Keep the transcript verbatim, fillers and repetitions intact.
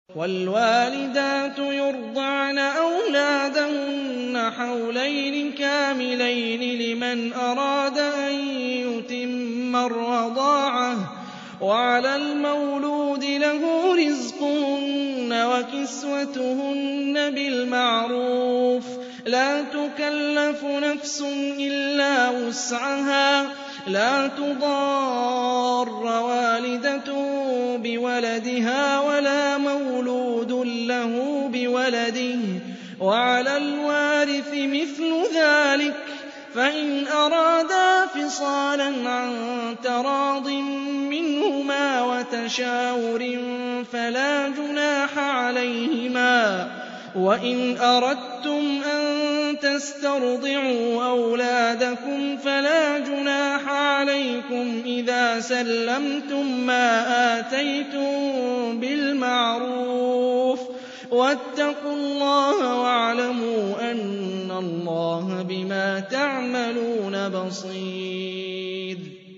وَالْوَالِدَاتُ يُرْضِعْنَ أَوْلَادَهُنَّ حَوْلَيْنِ كَامِلَيْنِ لِمَنْ أَرَادَ أَن يُتِمَّ الرَّضَاعَةَ ۚ وَعَلَى الْمَوْلُودِ لَهُ رِزْقُهُنَّ وَكِسْوَتُهُنَّ بِالْمَعْرُوفِ ۚ لَا تُكَلَّفُ نَفْسٌ إِلَّا وُسْعَهَا ۚ لَا تُضَارَّ وَالِدَةٌ بِوَلَدِهَا وَلَا مَوْلُودٌ لَّهُ بِوَلَدِهِ ۚ وَعَلَى الْوَارِثِ مِثْلُ ذَٰلِكَ ۗ فَإِنْ أَرَادَا فِصَالًا عَن تَرَاضٍ مِّنْهُمَا وَتَشَاوُرٍ فَلَا جُنَاحَ عَلَيْهِمَا ۗ وَإِنْ أَرَدتُّمْ أَن تَسْتَرْضِعُوا أَوْلَادَكُمْ فَلَا جُنَاحَ عَلَيْكُمْ إِذَا سَلَّمْتُم مَّا آتَيْتُم بِالْمَعْرُوفِ ۗ وَاتَّقُوا اللَّهَ وَاعْلَمُوا أَنَّ اللَّهَ بِمَا تَعْمَلُونَ بَصِيرٌ